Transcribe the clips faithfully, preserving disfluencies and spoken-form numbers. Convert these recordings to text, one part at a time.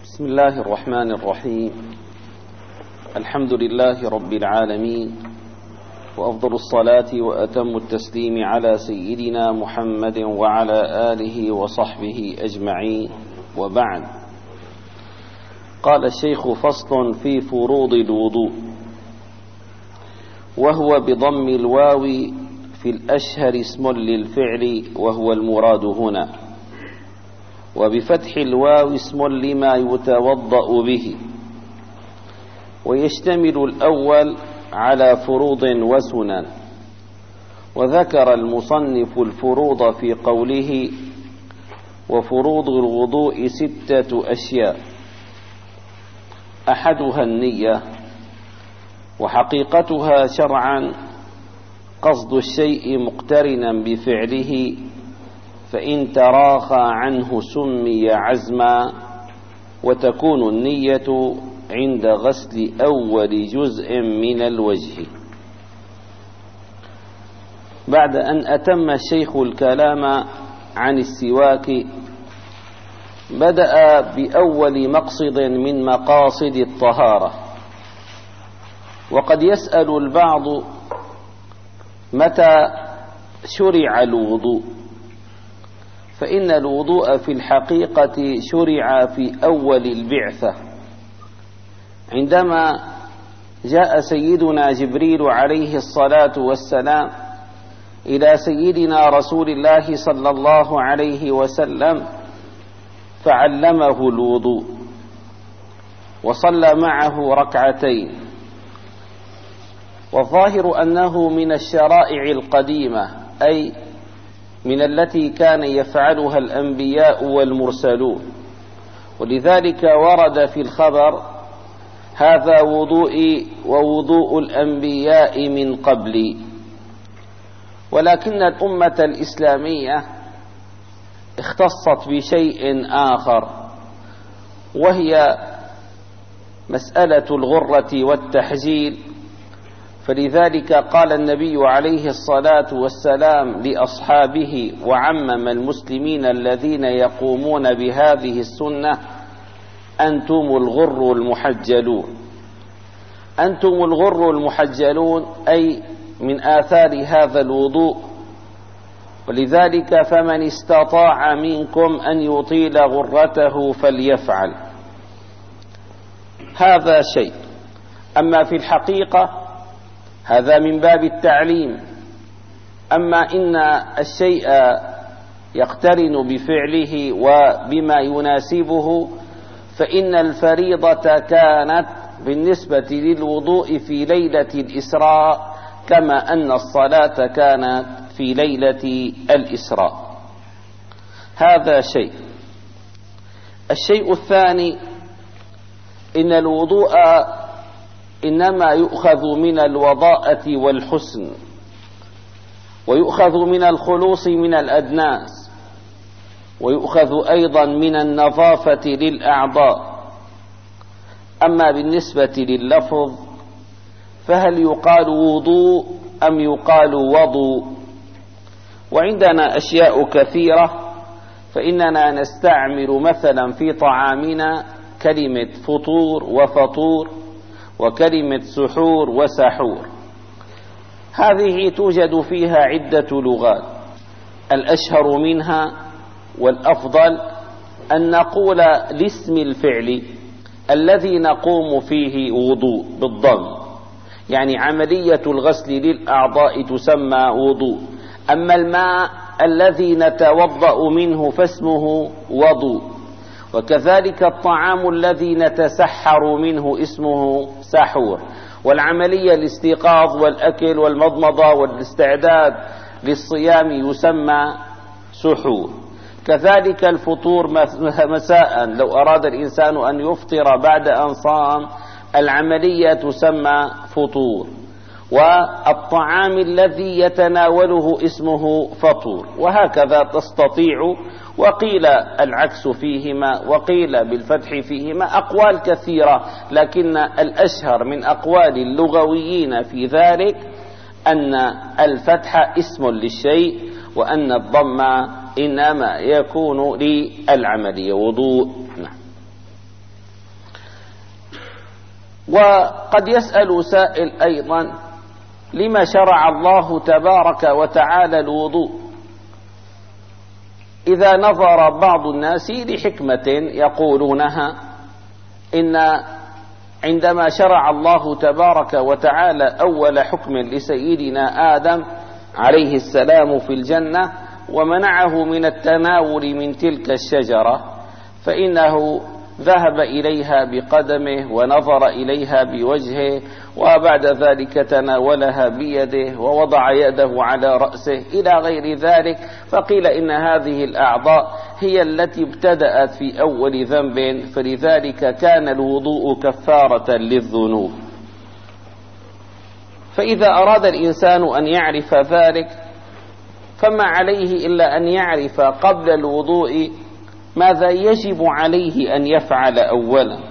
بسم الله الرحمن الرحيم. الحمد لله رب العالمين، وأفضل الصلاة وأتم التسليم على سيدنا محمد وعلى آله وصحبه أجمعين، وبعد. قال الشيخ: فصل في فروض الوضوء، وهو بضم الواو في الأشهر اسم للفعل وهو المراد هنا، وبفتح الواو اسم لما يتوضأ به. ويشتمل الأول على فروض وسنن. وذكر المصنف الفروض في قوله: وفروض الوضوء ستة أشياء، أحدها النية، وحقيقتها شرعا قصد الشيء مقترنا بفعله، فإن تراخى عنه سمي عزما، وتكون النية عند غسل أول جزء من الوجه. بعد أن أتم الشيخ الكلام عن السواك، بدأ بأول مقصد من مقاصد الطهارة. وقد يسأل البعض: متى شرع الوضوء؟ فإن الوضوء في الحقيقة شرع في أول البعثة، عندما جاء سيدنا جبريل عليه الصلاة والسلام إلى سيدنا رسول الله صلى الله عليه وسلم فعلمه الوضوء، وصلى معه ركعتين. والظاهر أنه من الشرائع القديمة، أي من التي كان يفعلها الأنبياء والمرسلون، ولذلك ورد في الخبر: هذا وضوئي ووضوء الأنبياء من قبلي. ولكن الأمة الإسلامية اختصت بشيء آخر، وهي مسألة الغرة والتحجيل. فلذلك قال النبي عليه الصلاة والسلام لأصحابه وعمم المسلمين الذين يقومون بهذه السنة: أنتم الغر المحجلون. أنتم الغر المحجلون أي من آثار هذا الوضوء. ولذلك فمن استطاع منكم أن يطيل غرته فليفعل. هذا شيء. أما في الحقيقة هذا من باب التعليم. أما إن الشيء يقترن بفعله وبما يناسبه، فإن الفريضة كانت بالنسبة للوضوء في ليلة الإسراء، كما أن الصلاة كانت في ليلة الإسراء. هذا شيء. الشيء الثاني: إن الوضوء إنما يؤخذ من الوضاءة والحسن، ويؤخذ من الخلوص من الأدناس، ويؤخذ أيضا من النظافة للأعضاء. أما بالنسبة لللفظ فهل يقال وضوء أم يقال وضوء؟ وعندنا أشياء كثيرة، فإننا نستعمل مثلا في طعامنا كلمة فطور وفطور، وكلمة سحور وسحور. هذه توجد فيها عدة لغات. الأشهر منها والأفضل أن نقول لاسم الفعل الذي نقوم فيه وضوء بالضم، يعني عملية الغسل للأعضاء تسمى وضوء. أما الماء الذي نتوضأ منه فاسمه وضوء. وكذلك الطعام الذي نتسحر منه اسمه سحور. والعملية الاستيقاظ والأكل والمضمضة والاستعداد للصيام يسمى سحور. كذلك الفطور مساء، لو أراد الإنسان أن يفطر بعد أن صام، العملية تسمى فطور. والطعام الذي يتناوله اسمه فطور، وهكذا تستطيع. وقيل العكس فيهما، وقيل بالفتح فيهما، أقوال كثيرة، لكن الأشهر من أقوال اللغويين في ذلك أن الفتح اسم للشيء، وأن الضم إنما يكون للعملية وضوء. نعم. وقد يسأل سائل أيضا: لما شرع الله تبارك وتعالى الوضوء؟ إذا نظر بعض الناس لحكمة يقولونها إن عندما شرع الله تبارك وتعالى أول حكم لسيدنا آدم عليه السلام في الجنة ومنعه من التناول من تلك الشجرة، فإنه ذهب إليها بقدمه ونظر إليها بوجهه، وبعد ذلك تناولها بيده ووضع يده على رأسه إلى غير ذلك، فقيل إن هذه الأعضاء هي التي ابتدأت في أول ذنب، فلذلك كان الوضوء كفارة للذنوب. فإذا أراد الإنسان أن يعرف ذلك فما عليه إلا أن يعرف قبل الوضوء ماذا يجب عليه أن يفعل أولا.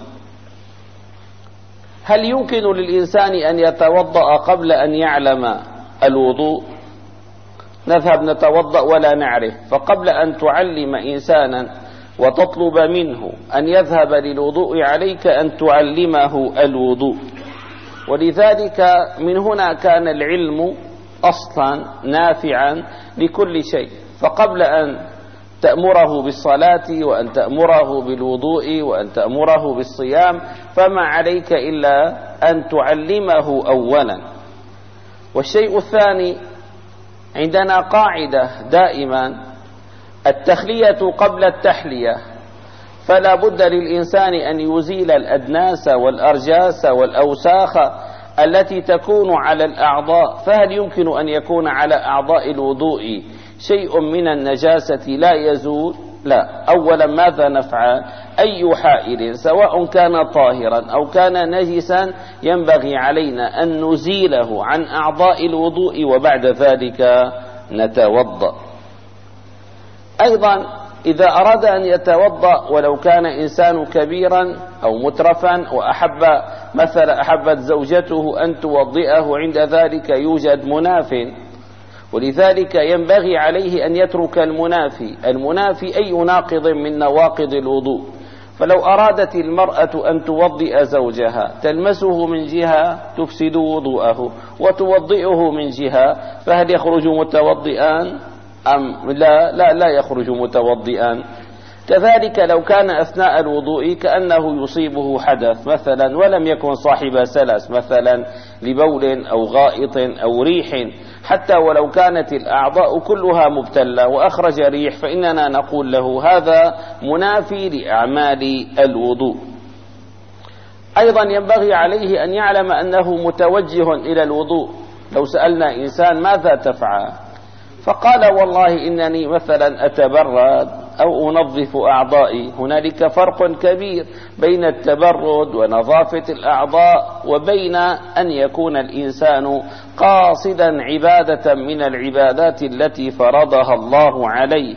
هل يمكن للإنسان أن يتوضأ قبل أن يعلم الوضوء؟ نذهب نتوضأ ولا نعرف، فقبل أن تعلم إنسانا وتطلب منه أن يذهب للوضوء عليك أن تعلمه الوضوء. ولذلك من هنا كان العلم أصلا نافعا لكل شيء، فقبل أن تأمره بالصلاة وأن تأمره بالوضوء وأن تأمره بالصيام فما عليك إلا أن تعلمه أولا. والشيء الثاني، عندنا قاعدة دائما: التخلية قبل التحلية، فلا بد للإنسان أن يزيل الأدناس والأرجاس والأوساخ التي تكون على الأعضاء. فهل يمكن أن يكون على أعضاء الوضوء شيء من النجاسة لا يزول؟ لا. أولا ماذا نفعل؟ أي حائل سواء كان طاهرا أو كان نجسا ينبغي علينا أن نزيله عن أعضاء الوضوء وبعد ذلك نتوضأ. أيضا إذا أراد أن يتوضأ ولو كان إنسان كبيرا أو مترفا وأحب مثلا أحبت زوجته أن توضئه، عند ذلك يوجد مناف، ولذلك ينبغي عليه أن يترك المنافي. المنافي أي ناقض من نواقض الوضوء. فلو أرادت المرأة أن توضئ زوجها تلمسه من جهة تفسد وضوءه وتوضئه من جهة، فهل يخرج متوضئا أم لا؟ لا لا يخرج متوضئا. كذلك لو كان أثناء الوضوء كأنه يصيبه حدث مثلا ولم يكن صاحب سلس مثلا لبول أو غائط أو ريح، حتى ولو كانت الأعضاء كلها مبتلة وأخرج ريح، فإننا نقول له هذا منافي لأعمال الوضوء. أيضا ينبغي عليه أن يعلم أنه متوجه إلى الوضوء. لو سألنا إنسان ماذا تفعل فقال والله إنني مثلا أتبرد أو أنظف أعضائي، هنالك فرق كبير بين التبرد ونظافة الأعضاء وبين أن يكون الإنسان قاصدا عبادة من العبادات التي فرضها الله عليه.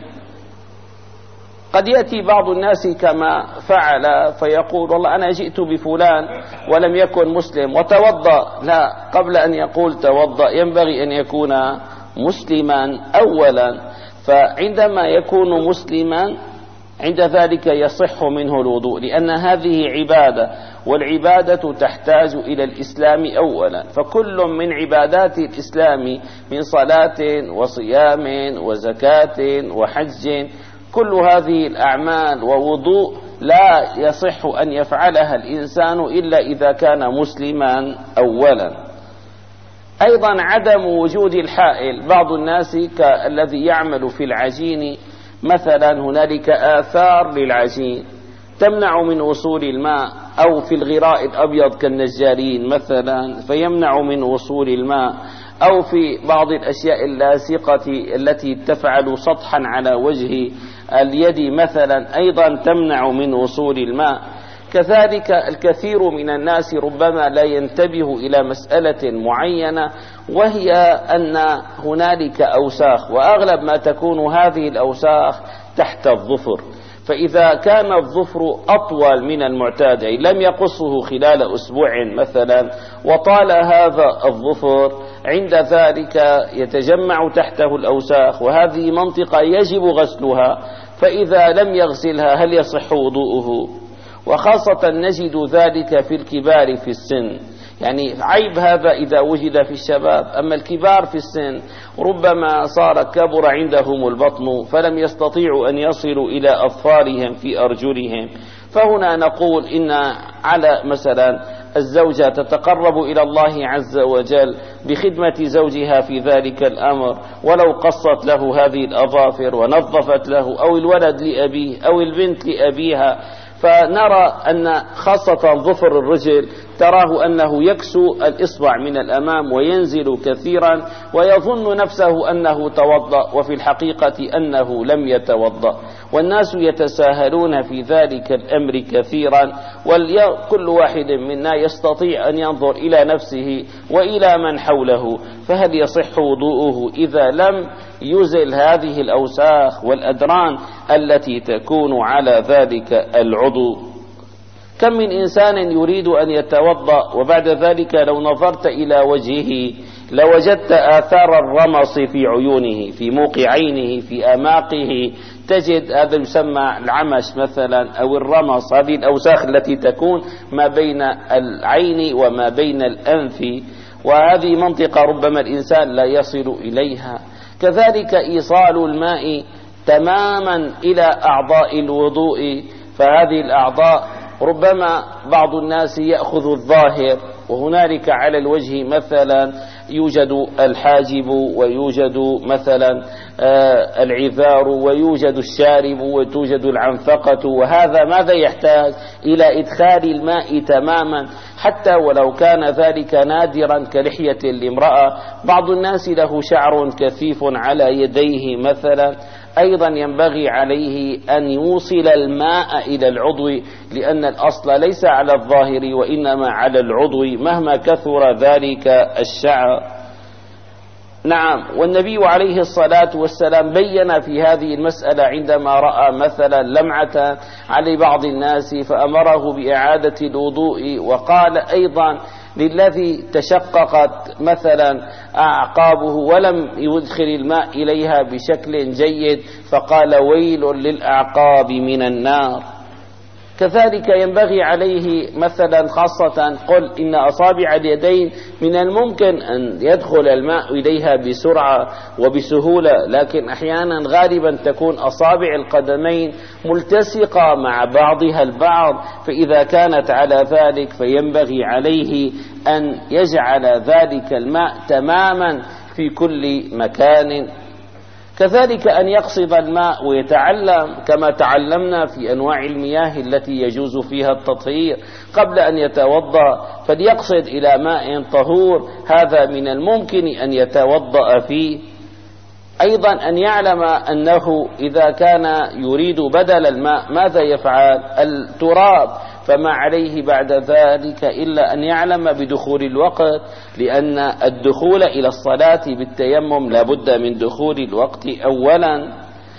قد يأتي بعض الناس كما فعل فيقول والله أنا جئت بفلان ولم يكن مسلم وتوضأ. لا، قبل أن يقول توضأ ينبغي أن يكون مسلما أولا، فعندما يكون مسلما عند ذلك يصح منه الوضوء، لأن هذه عبادة، والعبادة تحتاج إلى الإسلام أولا. فكل من عبادات الإسلام من صلاة وصيام وزكاة وحج، كل هذه الأعمال ووضوء لا يصح أن يفعلها الإنسان إلا إذا كان مسلما أولا. أيضا عدم وجود الحائل. بعض الناس كالذي يعمل في العجين مثلا هنالك آثار للعجين تمنع من وصول الماء، أو في الغراء الأبيض كالنجارين مثلا فيمنع من وصول الماء، أو في بعض الأشياء اللاصقة التي تفعل سطحا على وجه اليد مثلا أيضا تمنع من وصول الماء. كذلك الكثير من الناس ربما لا ينتبه إلى مسألة معينة، وهي أن هنالك أوساخ، وأغلب ما تكون هذه الأوساخ تحت الظفر. فإذا كان الظفر أطول من المعتاد، أي لم يقصه خلال أسبوع مثلا وطال هذا الظفر، عند ذلك يتجمع تحته الأوساخ، وهذه منطقة يجب غسلها، فإذا لم يغسلها هل يصح وضوءه؟ وخاصة نجد ذلك في الكبار في السن. يعني عيب هذا إذا وجد في الشباب، أما الكبار في السن ربما صار كبر عندهم البطن فلم يستطيعوا أن يصلوا إلى أظفارهم في أرجلهم. فهنا نقول إن على مثلا الزوجة تتقرب إلى الله عز وجل بخدمة زوجها في ذلك الأمر، ولو قصت له هذه الأظافر ونظفت له، أو الولد لأبيه أو البنت لأبيها. فنرى أن خاصة ظفر الرجل تراه أنه يكسو الإصبع من الأمام وينزل كثيرا ويظن نفسه أنه توضأ، وفي الحقيقة أنه لم يتوضأ، والناس يتساهلون في ذلك الأمر كثيرا. وكل واحد منا يستطيع أن ينظر إلى نفسه وإلى من حوله، فهل يصح وضوءه إذا لم يزل هذه الأوساخ والأدران التي تكون على ذلك العضو؟ كم من إنسان يريد أن يتوضأ وبعد ذلك لو نظرت إلى وجهه لوجدت آثار الرمص في عيونه، في موقع عينه، في أماقه، تجد هذا يسمى العمش مثلا أو الرمص، هذه الأوساخ التي تكون ما بين العين وما بين الأنف، وهذه منطقة ربما الإنسان لا يصل إليها. كذلك إيصال الماء تماما إلى أعضاء الوضوء، فهذه الأعضاء ربما بعض الناس يأخذ الظاهر، وهنالك على الوجه مثلا يوجد الحاجب ويوجد مثلا العذار ويوجد الشارب وتوجد العنفقة، وهذا ماذا يحتاج؟ إلى إدخال الماء تماما، حتى ولو كان ذلك نادرا كلحية الامرأة. بعض الناس له شعر كثيف على يديه مثلا، أيضا ينبغي عليه أن يوصل الماء إلى العضو، لأن الأصل ليس على الظاهر وإنما على العضو مهما كثر ذلك الشعر. نعم، والنبي عليه الصلاة والسلام بين في هذه المسألة عندما رأى مثلا لمعة على بعض الناس فأمره بإعادة الوضوء، وقال أيضا للذي تشققت مثلا أعقابه ولم يدخل الماء إليها بشكل جيد فقال ويل للأعقاب من النار. كذلك ينبغي عليه مثلا خاصة قل إن أصابع اليدين من الممكن أن يدخل الماء إليها بسرعة وبسهولة، لكن أحيانا غالبا تكون أصابع القدمين ملتصقة مع بعضها البعض، فإذا كانت على ذلك فينبغي عليه أن يجعل ذلك الماء تماما في كل مكان. كذلك أن يقصد الماء ويتعلم كما تعلمنا في أنواع المياه التي يجوز فيها التطهير قبل أن يتوضأ، فليقصد إلى ماء طهور، هذا من الممكن أن يتوضأ فيه. أيضا أن يعلم أنه إذا كان يريد بدل الماء ماذا يفعل؟ التراب، فما عليه بعد ذلك إلا أن يعلم بدخول الوقت، لأن الدخول إلى الصلاة بالتيمم لابد من دخول الوقت أولا.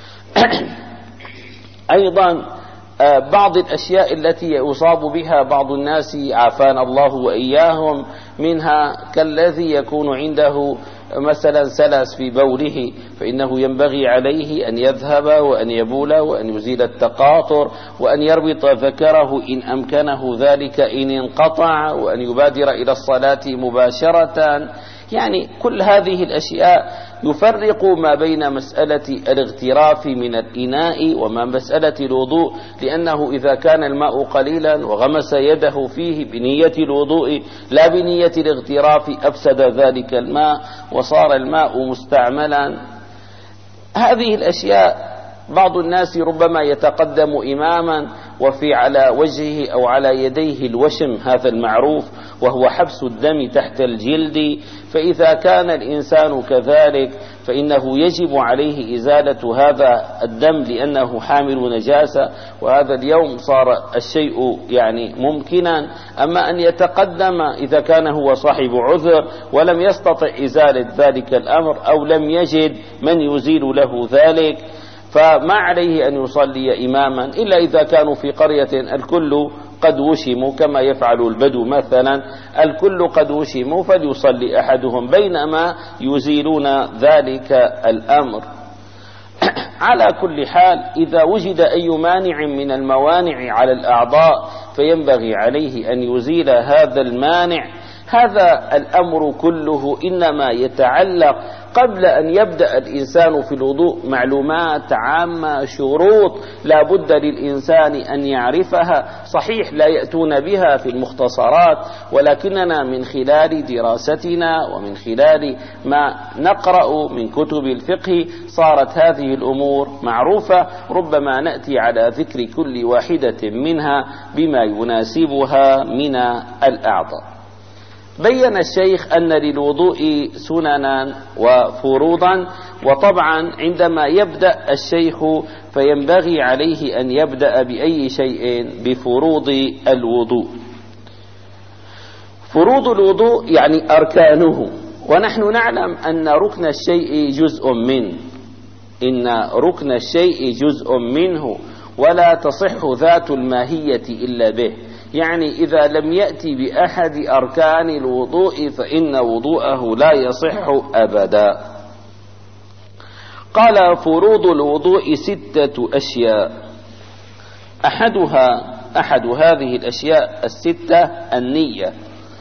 أيضا بعض الأشياء التي يصاب بها بعض الناس عافانا الله وإياهم منها كالذي يكون عنده مثلا سلس في بوله، فإنه ينبغي عليه أن يذهب وأن يبول وأن يزيل التقاطر وأن يربط ذكره إن أمكنه ذلك إن انقطع، وأن يبادر إلى الصلاة مباشرة. يعني كل هذه الأشياء يفرق ما بين مسألة الاغتراف من الإناء وما مسألة الوضوء، لأنه إذا كان الماء قليلا وغمس يده فيه بنية الوضوء لا بنية الاغتراف أفسد ذلك الماء وصار الماء مستعملا. هذه الأشياء بعض الناس ربما يتقدم إماما وفي على وجهه أو على يديه الوشم، هذا المعروف وهو حبس الدم تحت الجلد، فإذا كان الإنسان كذلك فإنه يجب عليه إزالة هذا الدم لأنه حامل نجاسة، وهذا اليوم صار الشيء يعني ممكنا. أما أن يتقدم إذا كان هو صاحب عذر ولم يستطع إزالة ذلك الأمر أو لم يجد من يزيل له ذلك، فما عليه أن يصلي إماما إلا إذا كانوا في قرية الكل قد وشموا كما يفعل البدو مثلا، الكل قد وشموا فليصلي أحدهم بينما يزيلون ذلك الأمر. على كل حال إذا وجد أي مانع من الموانع على الأعضاء فينبغي عليه أن يزيل هذا المانع. هذا الأمر كله إنما يتعلق قبل أن يبدأ الإنسان في الوضوء معلومات عامة، شروط لا بد للإنسان أن يعرفها. صحيح لا يأتون بها في المختصرات، ولكننا من خلال دراستنا ومن خلال ما نقرأ من كتب الفقه صارت هذه الأمور معروفة. ربما نأتي على ذكر كل واحدة منها بما يناسبها من الأعضاء. بين الشيخ أن للوضوء سننا وفروضا، وطبعا عندما يبدأ الشيخ فينبغي عليه أن يبدأ بأي شيء؟ بفروض الوضوء. فروض الوضوء يعني أركانه، ونحن نعلم أن ركن الشيء جزء منه، إن ركن الشيء جزء منه ولا تصح ذات الماهية إلا به. يعني إذا لم يأتي بأحد أركان الوضوء فإن وضوءه لا يصح أبدا. قال فروض الوضوء ستة أشياء، أحدها أحد هذه الأشياء الستة النية.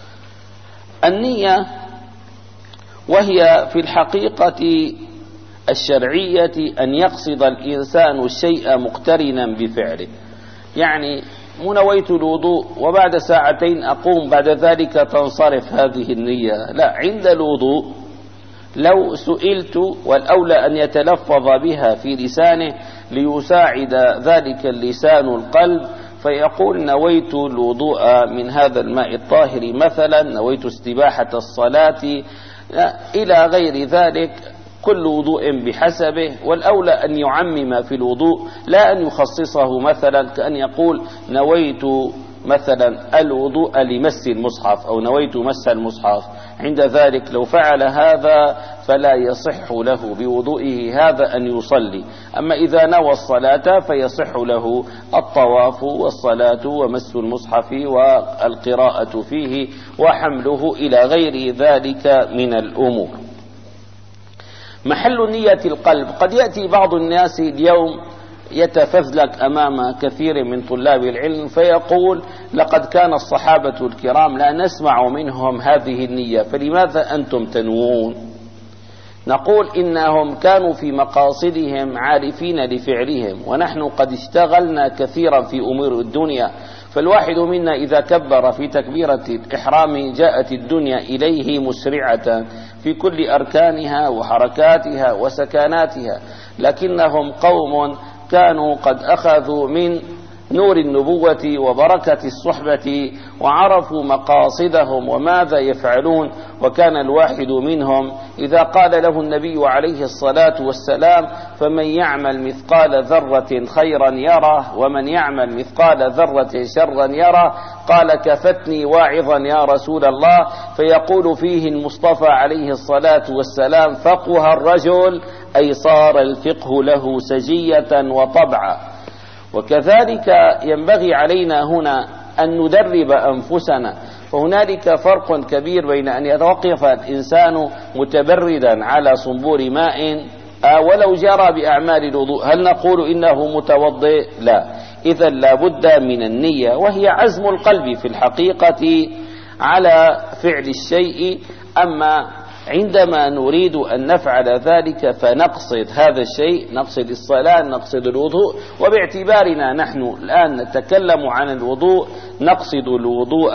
النية وهي في الحقيقة الشرعية أن يقصد الإنسان الشيء مقترنا بفعله. يعني منويت الوضوء وبعد ساعتين أقوم بعد ذلك تنصرف هذه النية، لا، عند الوضوء لو سئلت والأولى أن يتلفظ بها في لسانه ليساعد ذلك اللسان القلب، فيقول نويت الوضوء من هذا الماء الطاهر مثلا، نويت استباحة الصلاة إلى غير ذلك، كل وضوء بحسبه. والأولى أن يعمم في الوضوء لا أن يخصصه، مثلا كأن يقول نويت مثلا الوضوء لمس المصحف أو نويت مس المصحف. عند ذلك لو فعل هذا فلا يصح له بوضوئه هذا أن يصلي. أما إذا نوى الصلاة فيصح له الطواف والصلاة ومس المصحف والقراءة فيه وحمله إلى غير ذلك من الأمور. محل نية القلب. قد يأتي بعض الناس اليوم يتفذلك أمام كثير من طلاب العلم فيقول لقد كان الصحابة الكرام لا نسمع منهم هذه النية، فلماذا أنتم تنوون؟ نقول إنهم كانوا في مقاصدهم عارفين لفعلهم، ونحن قد اشتغلنا كثيرا في أمور الدنيا. فالواحد منا إذا كبر في تكبيرة الإحرام جاءت الدنيا إليه مسرعة في كل أركانها وحركاتها وسكناتها، لكنهم قوم كانوا قد أخذوا من نور النبوة وبركة الصحبة وعرفوا مقاصدهم وماذا يفعلون. وكان الواحد منهم إذا قال له النبي عليه الصلاة والسلام فمن يعمل مثقال ذرة خيرا يره ومن يعمل مثقال ذرة شرا يره، قال كفتني واعظا يا رسول الله. فيقول فيه المصطفى عليه الصلاة والسلام فقه الرجل، أي صار الفقه له سجية وطبعا. وكذلك ينبغي علينا هنا أن ندرب أنفسنا، فهنالك فرق كبير بين أن يتوقف الإنسان متبردا على صنبور ماء ولو جرى بأعمال الوضوء، هل نقول إنه متوضئ؟ لا. إذا لا بد من النية، وهي عزم القلب في الحقيقة على فعل الشيء. أما عندما نريد أن نفعل ذلك فنقصد هذا الشيء، نقصد الصلاة، نقصد الوضوء. وباعتبارنا نحن الآن نتكلم عن الوضوء، نقصد الوضوء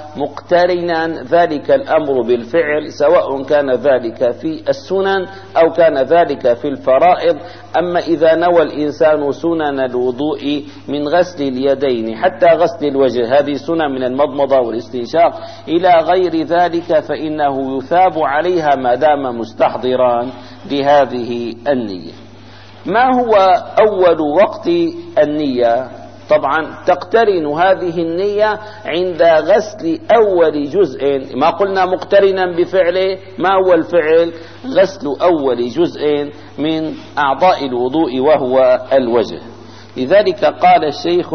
مقترنا ذلك الأمر بالفعل، سواء كان ذلك في السنن أو كان ذلك في الفرائض. أما إذا نوى الإنسان سنن الوضوء من غسل اليدين حتى غسل الوجه، هذه سنن من المضمضة والاستنشاق إلى غير ذلك، فإنه يثاب عليها ما دام مستحضرا لهذه النية. ما هو أول وقت النية؟ طبعا تقترن هذه النية عند غسل أول جزء، ما قلنا مقترنا بفعله، ما هو الفعل؟ غسل أول جزء من أعضاء الوضوء وهو الوجه. لذلك قال الشيخ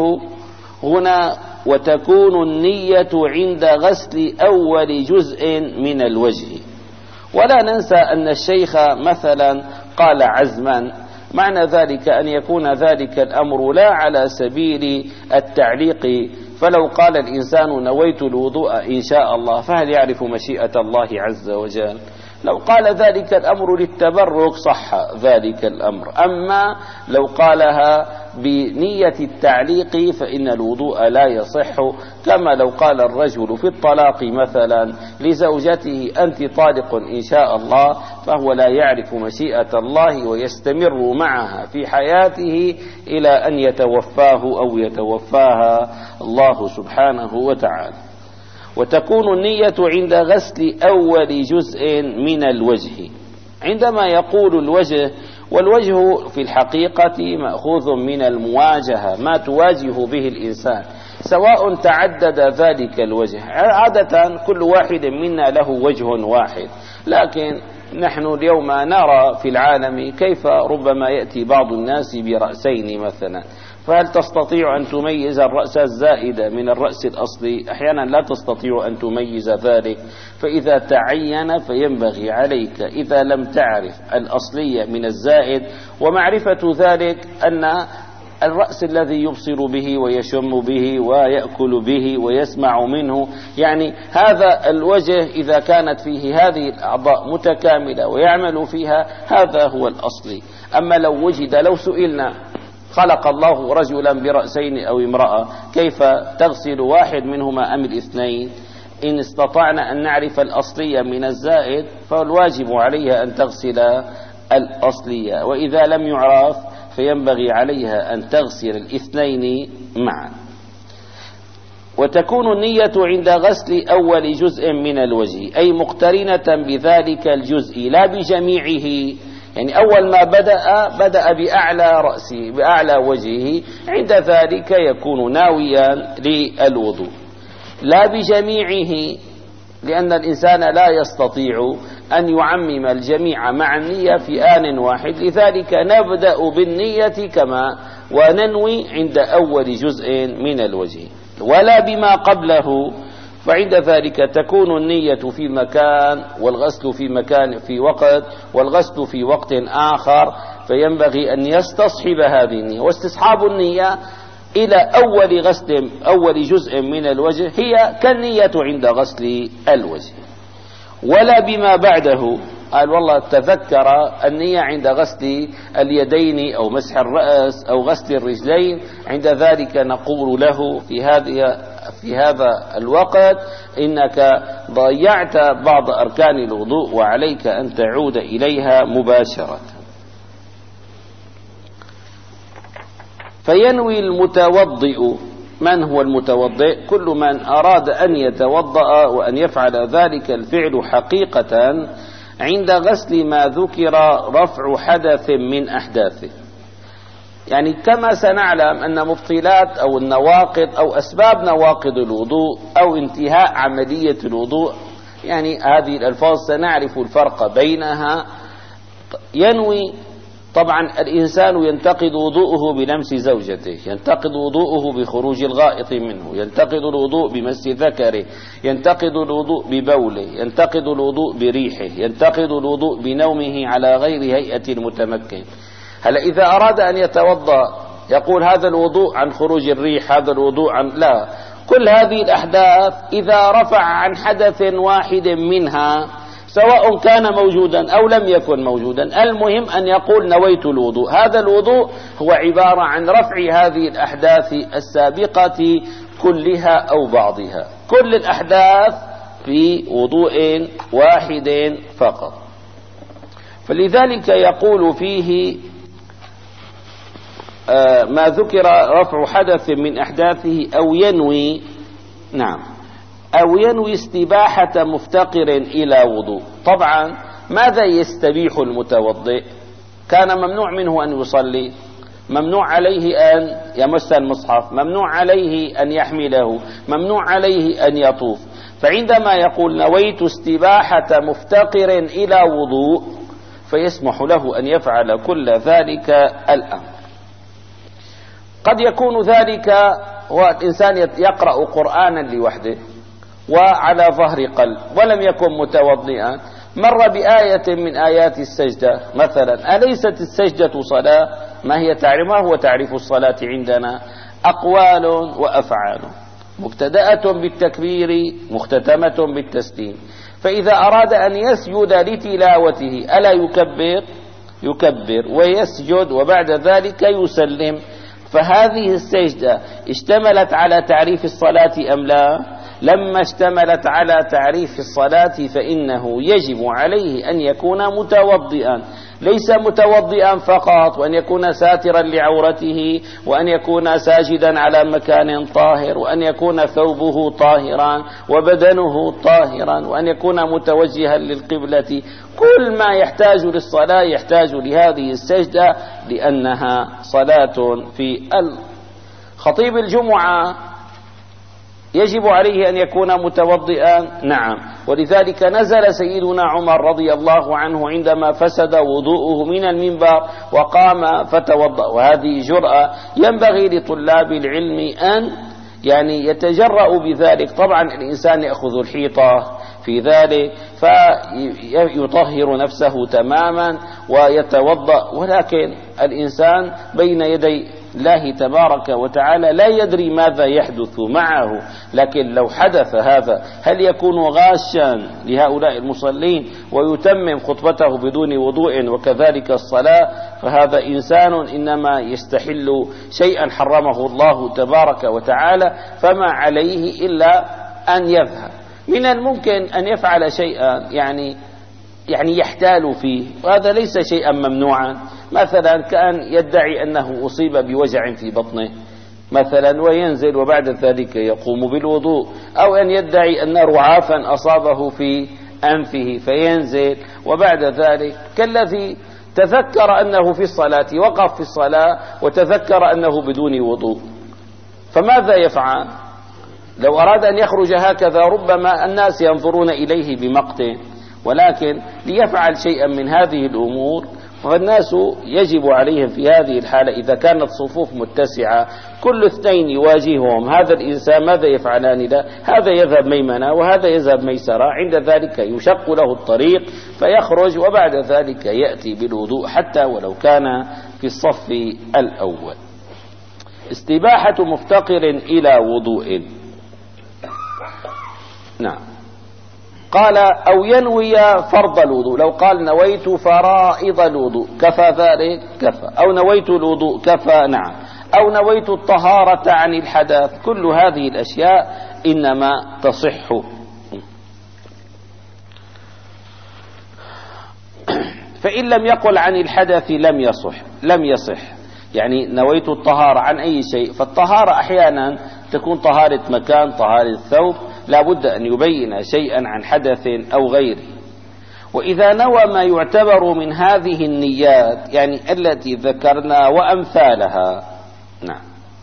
هنا وتكون النية عند غسل أول جزء من الوجه. ولا ننسى أن الشيخ مثلا قال عزما، معنى ذلك أن يكون ذلك الأمر لا على سبيل التعليق، فلو قال الإنسان نويت الوضوء إن شاء الله، فهل يعرف مشيئة الله عز وجل؟ لو قال ذلك الأمر للتبرك صح ذلك الأمر، أما لو قالها بنية التعليق فإن الوضوء لا يصح، كما لو قال الرجل في الطلاق مثلا لزوجته أنت طالق إن شاء الله، فهو لا يعرف مشيئة الله ويستمر معها في حياته إلى أن يتوفاه أو يتوفاها الله سبحانه وتعالى. وتكون النية عند غسل أول جزء من الوجه. عندما يقول الوجه، والوجه في الحقيقة مأخوذ من المواجهة، ما تواجه به الإنسان، سواء تعدد ذلك الوجه. عادة كل واحد منا له وجه واحد، لكن نحن اليوم نرى في العالم كيف ربما يأتي بعض الناس برأسين مثلا، فهل تستطيع أن تميز الرأس الزائد من الرأس الأصلي؟ أحيانا لا تستطيع أن تميز ذلك، فإذا تعين فينبغي عليك إذا لم تعرف الأصلية من الزائد، ومعرفة ذلك أن الرأس الذي يبصر به ويشم به ويأكل به ويسمع منه، يعني هذا الوجه إذا كانت فيه هذه الأعضاء متكاملة ويعمل فيها، هذا هو الأصلي. أما لو وجد، لو سئلنا خلق الله رجلا برأسين أو امرأة، كيف تغسل واحد منهما أم الاثنين؟ إن استطعنا أن نعرف الأصلية من الزائد فالواجب عليها أن تغسل الأصلية، وإذا لم يعرف فينبغي عليها أن تغسل الاثنين معا. وتكون النية عند غسل أول جزء من الوجه، أي مقترنة بذلك الجزء لا بجميعه، يعني أول ما بدأ بدأ بأعلى رأسه بأعلى وجهه، عند ذلك يكون ناويا للوضوء، لا بجميعه، لأن الإنسان لا يستطيع أن يعمم الجميع مع النية في آن واحد، لذلك نبدأ بالنية كما وننوي عند أول جزء من الوجه، ولا بما قبله، فعند ذلك تكون النية في مكان والغسل في مكان في وقت والغسل في وقت آخر، فينبغي أن يستصحب هذه النية. واستصحاب النية إلى أول غسل أول جزء من الوجه هي كالنية عند غسل الوجه، ولا بما بعده. قال والله تذكر النية عند غسل اليدين أو مسح الرأس أو غسل الرجلين، عند ذلك نقول له في هذه في هذا الوقت إنك ضيعت بعض أركان الوضوء وعليك أن تعود إليها مباشرة. فينوي المتوضئ. من هو المتوضئ؟ كل من أراد أن يتوضأ وأن يفعل ذلك الفعل حقيقة عند غسل ما ذكر رفع حدث من أحداثه، يعني كما سنعلم أن مبطلات أو النواقض أو أسباب نواقض الوضوء أو انتهاء عملية الوضوء، يعني هذه الألفاظ سنعرف الفرق بينها. ينوي، طبعا الإنسان ينتقد وضوءه بلمس زوجته، ينتقد وضوءه بخروج الغائط منه، ينتقد الوضوء بمس ذكره، ينتقد الوضوء ببوله، ينتقد الوضوء بريحه، ينتقد الوضوء بنومه على غير هيئة المتمكن. هل إذا أراد أن يتوضأ يقول هذا الوضوء عن خروج الريح، هذا الوضوء عن لا، كل هذه الأحداث إذا رفع عن حدث واحد منها سواء كان موجودا أو لم يكن موجودا، المهم أن يقول نويت الوضوء. هذا الوضوء هو عبارة عن رفع هذه الأحداث السابقة كلها أو بعضها، كل الأحداث في وضوء واحد فقط. فلذلك يقول فيه آه ما ذكر رفع حدث من أحداثه أو ينوي، نعم، أو ينوي استباحة مفتقر إلى وضوء. طبعا ماذا يستبيح المتوضئ؟ كان ممنوع منه أن يصلي، ممنوع عليه أن يمس المصحف، ممنوع عليه أن يحمله، ممنوع عليه أن يطوف. فعندما يقول نويت استباحة مفتقر إلى وضوء فيسمح له أن يفعل كل ذلك الأمر. قد يكون ذلك هو الإنسان يقرأ قرآنا لوحده وعلى ظهر قلب ولم يكن متوضئا، مر بآية من آيات السجدة مثلا، أليست السجدة صلاة؟ ما هي تعريف ما هو تعريف الصلاة عندنا؟ أقوال وأفعال مبتدأة بالتكبير مختتمة بالتسليم. فإذا أراد أن يسجد لتلاوته ألا يكبر؟ يكبر ويسجد وبعد ذلك يسلم. فهذه السجدة اشتملت على تعريف الصلاة أم لا؟ لما اشتملت على تعريف الصلاة فإنه يجب عليه أن يكون متوضئا، ليس متوضئا فقط، وأن يكون ساترا لعورته، وأن يكون ساجدا على مكان طاهر، وأن يكون ثوبه طاهرا وبدنه طاهرا، وأن يكون متوجها للقبلة. كل ما يحتاج للصلاة يحتاج لهذه السجدة لأنها صلاة. في خطيب الجمعة يجب عليه أن يكون متوضئا، نعم، ولذلك نزل سيدنا عمر رضي الله عنه عندما فسد وضوءه من المنبر وقام فتوضأ. وهذه جرأة ينبغي لطلاب العلم أن يعني يتجرأوا بذلك. طبعا الإنسان يأخذ الحيطة في ذلك فيطهر نفسه تماما ويتوضأ، ولكن الإنسان بين يدي الله تبارك وتعالى لا يدري ماذا يحدث معه. لكن لو حدث هذا هل يكون غاشا لهؤلاء المصلين ويتمم خطبته بدون وضوء وكذلك الصلاة؟ فهذا إنسان إنما يستحل شيئا حرمه الله تبارك وتعالى، فما عليه إلا أن يذهب. من الممكن أن يفعل شيئا يعني يعني يحتال فيه، وهذا ليس شيئا ممنوعا. مثلا كأن يدعي أنه أصيب بوجع في بطنه مثلا وينزل وبعد ذلك يقوم بالوضوء، أو أن يدعي أن رعافا أصابه في أنفه فينزل وبعد ذلك، كالذي تذكر أنه في الصلاة وقف في الصلاة وتذكر أنه بدون وضوء، فماذا يفعل؟ لو أراد أن يخرج هكذا ربما الناس ينظرون إليه بمقت، ولكن ليفعل شيئا من هذه الأمور فالناس يجب عليهم في هذه الحالة إذا كانت صفوف متسعة كل اثنين يواجههم، هذا الإنسان ماذا يفعلان له؟ هذا يذهب ميمنة وهذا يذهب ميسرة، عند ذلك يشق له الطريق فيخرج وبعد ذلك يأتي بالوضوء حتى ولو كان في الصف الأول. استباحة مفتقر إلى وضوء، نعم. قال أو ينوي فرض الوضوء، لو قال نويت فرائض الوضوء كفى ذلك؟ كفى. أو نويت الوضوء كفى، نعم. أو نويت الطهارة عن الحدث، كل هذه الأشياء إنما تصح. فإن لم يقل عن الحدث لم يصح لم يصح يعني نويت الطهارة عن أي شيء، فالطهارة أحيانا تكون طهارة مكان، طهارة ثوب، لا بد أن يبين شيئا عن حدث أو غيره. وإذا نوى ما يعتبر من هذه النيات يعني التي ذكرنا وأمثالها، نعم،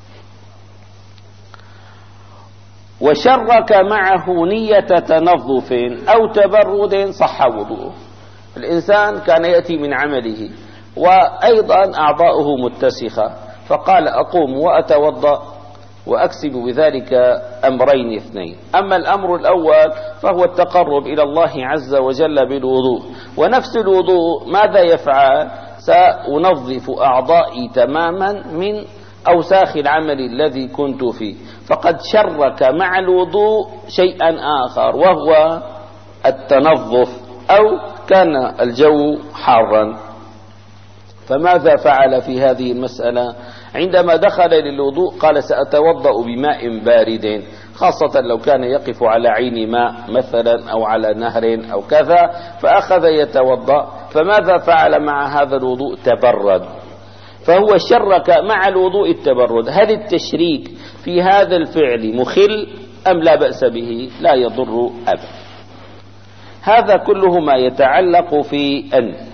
وشرك معه نية تنظف أو تبرد صح وضوءه. الإنسان كان يأتي من عمله وأيضا أعضاؤه متسخة، فقال أقوم وأتوضأ وأكسب بذلك أمرين اثنين. أما الأمر الأول فهو التقرب إلى الله عز وجل بالوضوء، ونفس الوضوء ماذا يفعل؟ سأنظف أعضائي تماما من أوساخ العمل الذي كنت فيه، فقد شرك مع الوضوء شيئا آخر وهو التنظف، أو كان الجو حارا. فماذا فعل في هذه المسألة؟ عندما دخل للوضوء قال سأتوضأ بماء بارد، خاصة لو كان يقف على عين ماء مثلا أو على نهر أو كذا، فأخذ يتوضأ. فماذا فعل مع هذا الوضوء؟ تبرد. فهو شرك مع الوضوء التبرد. هل التشريك في هذا الفعل مخل أم لا بأس به؟ لا يضر أبدا. هذا كله ما يتعلق في النية.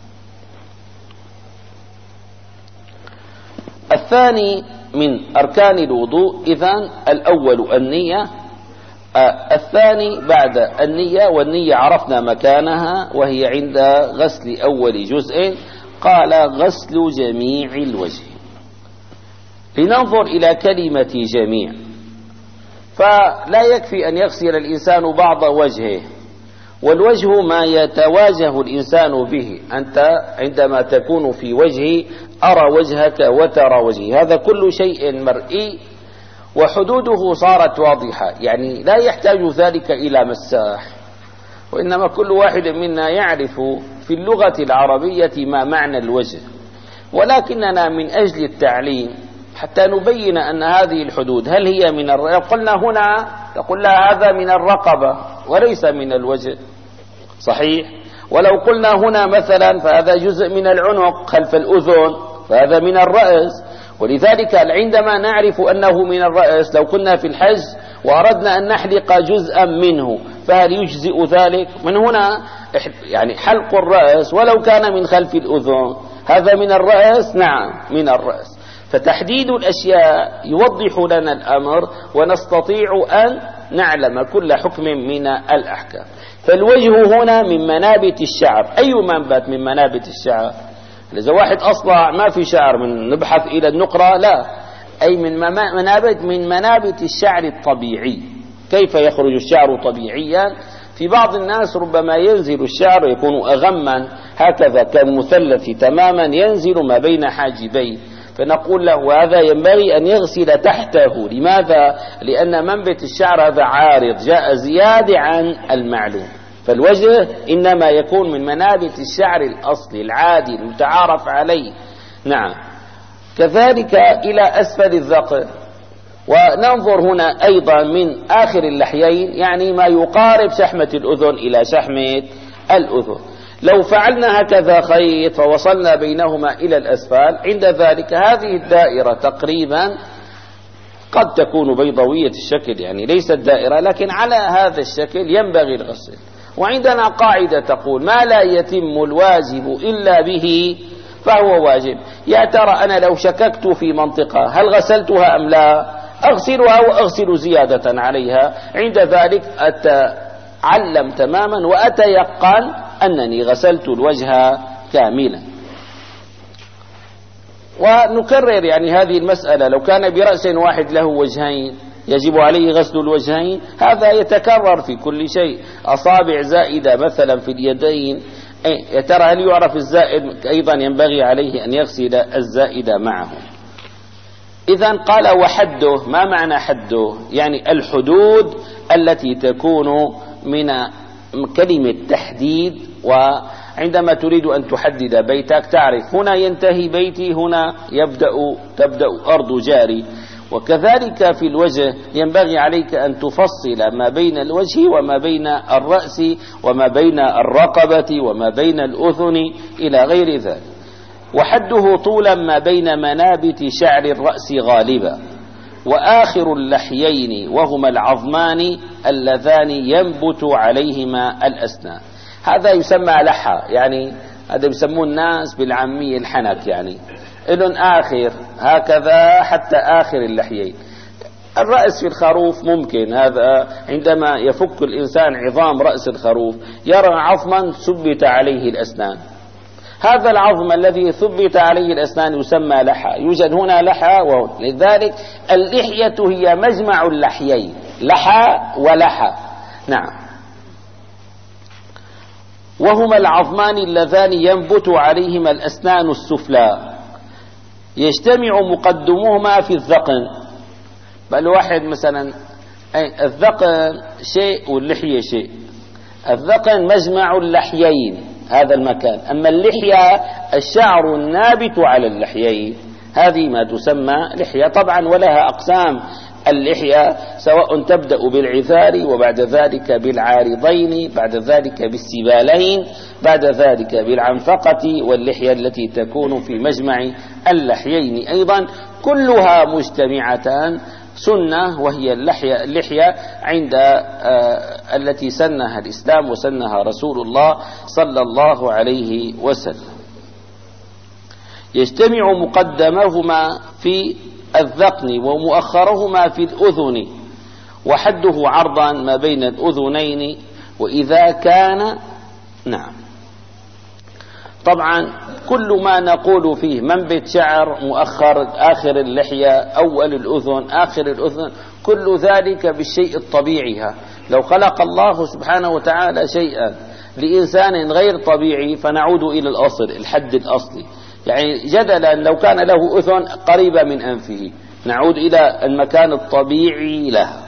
الثاني من أركان الوضوء إذن الأول النية، آه الثاني بعد النية، والنية عرفنا مكانها وهي عند غسل أول جزء، قال غسل جميع الوجه. لننظر إلى كلمة جميع، فلا يكفي أن يغسل الإنسان بعض وجهه والوجه ما يتواجه الإنسان به. أنت عندما تكون في وجهي أرى وجهك وترى وجهي، هذا كل شيء مرئي وحدوده صارت واضحة، يعني لا يحتاج ذلك إلى مساح، وإنما كل واحد منا يعرف في اللغة العربية ما معنى الوجه، ولكننا من أجل التعليم حتى نبين أن هذه الحدود هل هي من الر... لو قلنا هنا تقول لا هذا من الرقبة وليس من الوجه، صحيح؟ ولو قلنا هنا مثلا فهذا جزء من العنق خلف الأذن فهذا من الرأس. ولذلك عندما نعرف أنه من الرأس، لو كنا في الحج وأردنا أن نحلق جزءا منه فهل يجزئ ذلك؟ من هنا يعني حلق الرأس ولو كان من خلف الأذن هذا من الرأس، نعم من الرأس. فتحديد الأشياء يوضح لنا الأمر ونستطيع أن نعلم كل حكم من الأحكام. فالوجه هنا من منابت الشعر. أي منبت من منابت الشعر؟ إذا واحد أصلع ما في شعر من نبحث إلى النقرة، لا، أي من منابت من منابت الشعر الطبيعي. كيف يخرج الشعر طبيعيا؟ في بعض الناس ربما ينزل الشعر يكون أغما هكذا كالمثلث تماما ينزل ما بين حاجبيه، فنقول له هذا ينبغي أن يغسل تحته. لماذا؟ لأن منبت الشعر هذا عارض جاء زيادة عن المعلوم. فالوجه إنما يكون من منابت الشعر الأصلي العادي المتعارف عليه. نعم. كذلك إلى أسفل الذقن. وننظر هنا أيضا من آخر اللحيين، يعني ما يقارب شحمة الأذن إلى شحمة الأذن. لو فعلنا هكذا خيط فوصلنا بينهما إلى الأسفل، عند ذلك هذه الدائرة تقريبا قد تكون بيضاوية الشكل، يعني ليست دائرة، لكن على هذا الشكل ينبغي الغسل. وعندنا قاعدة تقول ما لا يتم الواجب إلا به فهو واجب. يا ترى أنا لو شككت في منطقة هل غسلتها أم لا؟ أغسلها وأغسل زيادة عليها، عند ذلك أتعلم تماما وأتيقن أنني غسلت الوجه كاملا. ونكرر يعني هذه المسألة، لو كان برأس واحد له وجهين يجب عليه غسل الوجهين، هذا يتكرر في كل شيء. أصابع زائدة مثلا في اليدين، يا ترى هل يعرف الزائد؟ أيضا ينبغي عليه أن يغسل الزائد معه. إذا قال وحده. ما معنى حده؟ يعني الحدود التي تكون من كلمة تحديد. وعندما تريد أن تحدد بيتك تعرف هنا ينتهي بيتي، هنا يبدأ تبدأ أرض جاري. وكذلك في الوجه ينبغي عليك أن تفصل ما بين الوجه وما بين الرأس وما بين الرقبة وما بين الأذن إلى غير ذلك. وحده طولا ما بين منابت شعر الرأس غالبا، وآخر اللحيين وهما العظمان اللذان ينبت عليهما الأسنان. هذا يسمى لحى، يعني هذا يسمون الناس بالعامية الحنك، يعني إذن آخر هكذا حتى آخر اللحيين. الرأس في الخروف ممكن هذا عندما يفك الإنسان عظام رأس الخروف يرى عظما ثبت عليه الأسنان، هذا العظم الذي ثبت عليه الأسنان يسمى لحى. يوجد هنا لحى وهنا، لذلك اللحية هي مجمع اللحيين، لحى ولحى. نعم. وهما العظمان اللذان ينبت عليهما الأسنان السفلى، يجتمع مقدمهما في الذقن. بل واحد مثلا الذقن شيء واللحية شيء. الذقن مجمع اللحيين هذا المكان، أما اللحية الشعر النابت على اللحيين، هذه ما تسمى لحية. طبعا ولها أقسام اللحية، سواء تبدأ بالعثار وبعد ذلك بالعارضين، بعد ذلك بالسبالين، بعد ذلك بالعنفقة، واللحية التي تكون في مجمع اللحيين أيضا، كلها مجتمعة سنة، وهي اللحية, اللحية عند آه التي سنها الإسلام وسنها رسول الله صلى الله عليه وسلم. يجتمع مقدمهما في الذقن ومؤخرهما في الأذن، وحده عرضا ما بين الأذنين. وإذا كان نعم طبعا كل ما نقول فيه منبت شعر، مؤخر، آخر اللحية، أول الأذن، آخر الأذن، كل ذلك بالشيء الطبيعي. لو خلق الله سبحانه وتعالى شيئا لإنسان غير طبيعي فنعود إلى الأصل، الحد الأصلي. يعني جدلا لو كان له أذن قريبة من أنفه نعود إلى المكان الطبيعي لها.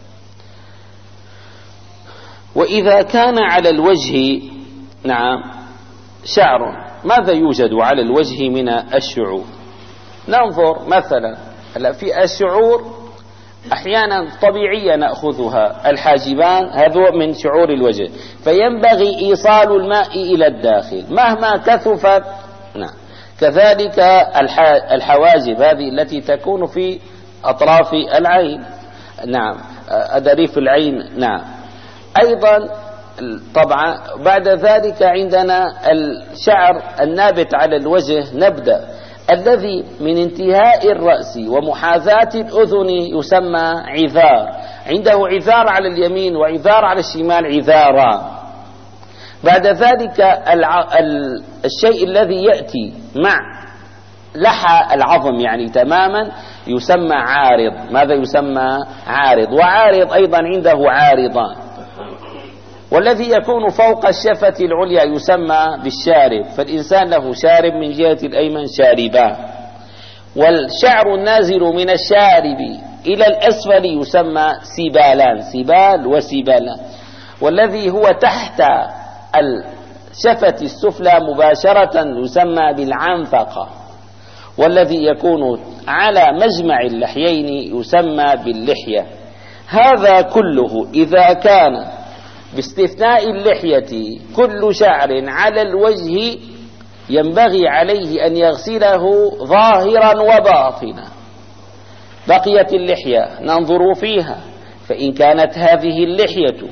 وإذا كان على الوجه نعم شعر، ماذا يوجد على الوجه من الشعور؟ ننظر مثلا في الشعور أحيانا طبيعية نأخذها، الحاجبان هذا من شعور الوجه، فينبغي إيصال الماء إلى الداخل مهما كثفت. نعم. كذلك الحواجب هذه التي تكون في أطراف العين، نعم، أدريف العين، نعم. أيضا طبعا بعد ذلك عندنا الشعر النابت على الوجه، نبدأ الذي من انتهاء الرأس ومحاذاة الأذن يسمى عذار، عنده عذار على اليمين وعذار على الشمال، عذاران. بعد ذلك الشيء الذي يأتي مع لحى العظم يعني تماما يسمى عارض. ماذا يسمى؟ عارض. وعارض أيضا عنده عارضان. والذي يكون فوق الشفة العليا يسمى بالشارب، فالإنسان له شارب من جهة الأيمن شاربان. والشعر النازل من الشارب إلى الأسفل يسمى سبالان، سبال وسبالان. والذي هو تحت الشفة السفلى مباشرة يسمى بالعنفقة. والذي يكون على مجمع اللحيين يسمى باللحية. هذا كله إذا كان باستثناء اللحية كل شعر على الوجه ينبغي عليه أن يغسله ظاهرا وباطنا. بقيت اللحية ننظر فيها، فإن كانت هذه اللحية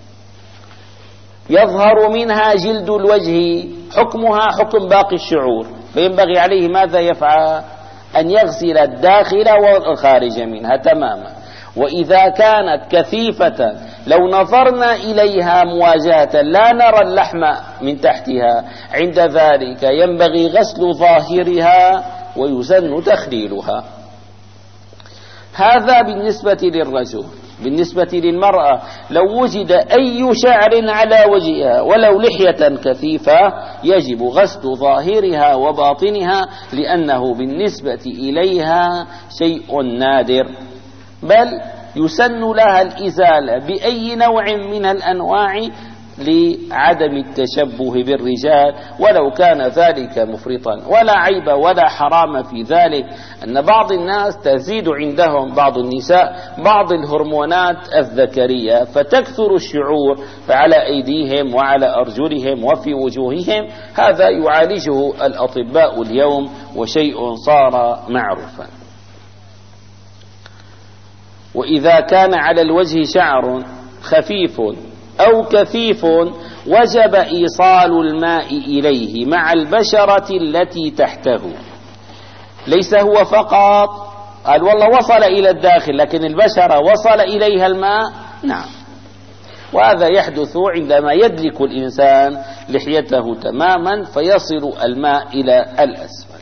يظهر منها جلد الوجه حكمها حكم باقي الشعور، فينبغي عليه ماذا يفعل؟ أن يغسل الداخل والخارج منها تماما. وإذا كانت كثيفة لو نظرنا إليها مواجهة لا نرى اللحم من تحتها، عند ذلك ينبغي غسل ظاهرها ويسن تخليلها. هذا بالنسبة للرجل. بالنسبة للمرأة لو وجد أي شعر على وجهها ولو لحية كثيفة يجب غسل ظاهرها وباطنها، لأنه بالنسبة إليها شيء نادر، بل يسن لها الإزالة بأي نوع من الأنواع لعدم التشبه بالرجال ولو كان ذلك مفرطا. ولا عيب ولا حرام في ذلك أن بعض الناس تزيد عندهم بعض النساء بعض الهرمونات الذكرية فتكثر الشعور على أيديهم وعلى أرجلهم وفي وجوههم. هذا يعالجه الأطباء اليوم وشيء صار معروفا. وإذا كان على الوجه شعر خفيف أو كثيف وجب إيصال الماء إليه مع البشرة التي تحته. ليس هو فقط قال والله وصل إلى الداخل لكن البشرة وصل إليها الماء، نعم. وهذا يحدث عندما يدلك الإنسان لحيته تماما فيصل الماء إلى الأسفل.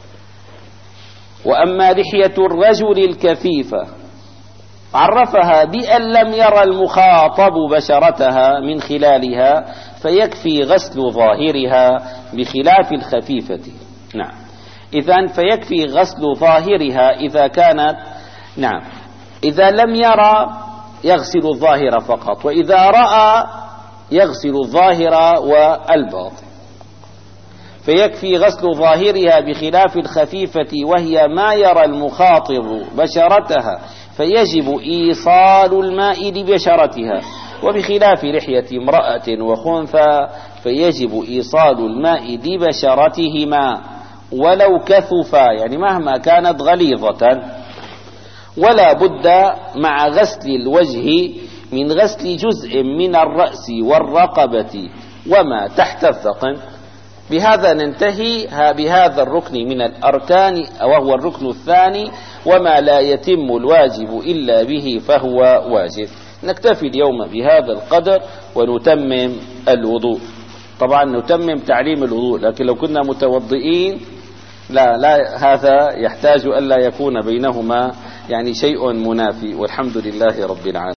وأما لحية الرجل الكثيفة عرفها بأن لم يرى المخاطب بشرتها من خلالها فيكفي غسل ظاهرها بخلاف الخفيفة. نعم. إذن فيكفي غسل ظاهرها إذا كانت، نعم، إذا لم يرى يغسل الظاهر فقط، وإذا رأى يغسل الظاهر والباطن. فيكفي غسل ظاهرها بخلاف الخفيفة وهي ما يرى المخاطب بشرتها فيجب إيصال الماء لبشرتها، وبخلاف لحية امرأة وخنثى فيجب إيصال الماء لبشرتهما ولو كثفا، يعني مهما كانت غليظة. ولا بد مع غسل الوجه من غسل جزء من الرأس والرقبة وما تحت الذقن. بهذا ننتهي بهذا الركن من الأركان وهو الركن الثاني، وما لا يتم الواجب إلا به فهو واجب. نكتفي اليوم بهذا القدر ونتمم الوضوء. طبعا نتمم تعليم الوضوء، لكن لو كنا متوضئين لا لا هذا يحتاج ألا يكون بينهما يعني شيء منافي. والحمد لله رب العالمين.